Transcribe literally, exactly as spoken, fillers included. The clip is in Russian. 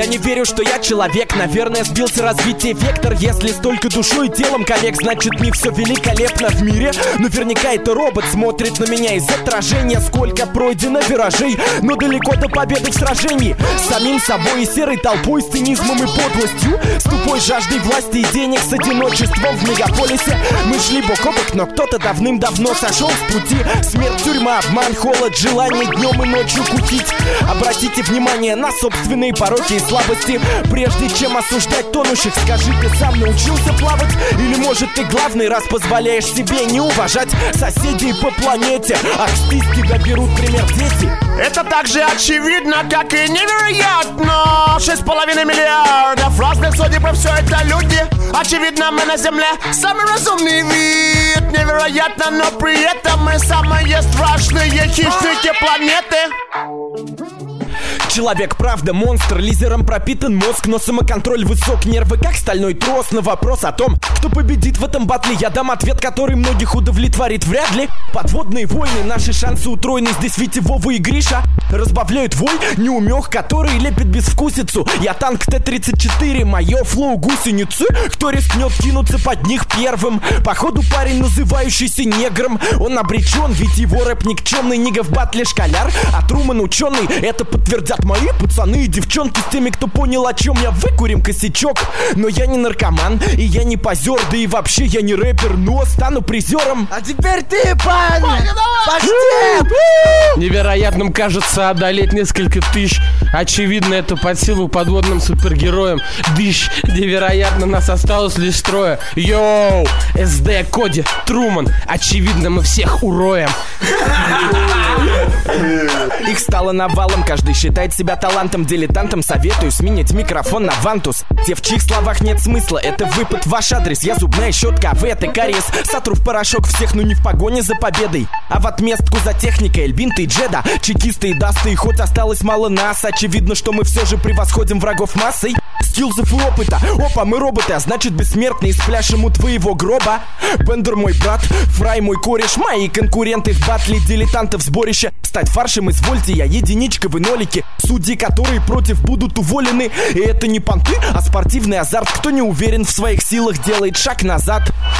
не верю, что я человек. Наверное, сбился развитие вектор. Если столько душой и телом коллег, значит не все великолепно в мире. Наверняка это робот смотрит на меня из отражения. Сколько пройдено виражей, но далеко до победы в сражении. С самим собой и серой толпой, с цинизмом и подлостью, с тупой жаждой власти и денег, с одиночеством в мегаполисе. Мы шли бок о бок, но кто-то давным-давно сошел с пути. Смерть, тюрьма, обман, холод, желание днем и ночью кутить. Обратите внимание на собственные пороки и слабости. Прежде чем осуждать тонущих, скажи, ты сам научился плавать? Или может ты главный раз позволяешь себе не уважать соседей по планете? Ах, ты с тебя берут пример дети. Это так же очевидно, как и невероятно. Шесть с половиной миллиардов разных судеб, и все это люди. Очевидно, мы на земле самый разумный вид. Невероятно, но при этом мы самые страшные хищники планеты. Человек, правда, монстр, лизером пропитан мозг, но самоконтроль высок, нервы как стальной трос. На вопрос о том, кто победит в этом батле, я дам ответ, который многих удовлетворит вряд ли. Подводные войны, наши шансы утроены. Здесь Витя, Вова и Гриша разбавляют вой неумех, который лепит безвкусицу. Я танк Т тридцать четыре, мое флоу гусеницы. Кто рискнет кинуться под них первым? Походу парень, называющийся негром. Он обречен, ведь его рэп никчемный. Нига в батле школяр, а Труман ученый. Это подтвердят мои пацаны и девчонки. С теми, кто понял, о чем я, выкурим косячок. Но я не наркоман, и я не позер. Да и вообще я не рэпер, но стану призером. А теперь ты, парень! Пошли! Невероятным кажется одолеть несколько тысяч. Очевидно, это под силу подводным супергероям. Дыщ, невероятно, нас осталось лишь трое. Йоу, СД, Коди, Труман. Очевидно, мы всех уроем. Их стало навалом, каждый считает себя талантом, дилетантом. Советую сменить микрофон на вантус. Те, в чьих словах нет смысла, это выпад в ваш адрес. Я зубная щетка, а вы это кариес. Сотру в порошок всех, но не в погоне за победой, а в отместку за техникой Эльбинта и Джеда. Чекисты и дасты, и хоть осталось мало нас, очевидно, что мы все же превосходим врагов массой. Скиллзов и опыта, опа, мы роботы, а значит бессмертные, спляшем у твоего гроба. Бендер мой брат, Фрай мой кореш, мои конкуренты в батле дилетантов сборище. Стать фаршем извольте, я единичка, вы нолики. Судьи, которые против, будут уволены. И это не понты, а спортивный азарт. Кто не уверен в своих силах, делает шаг назад.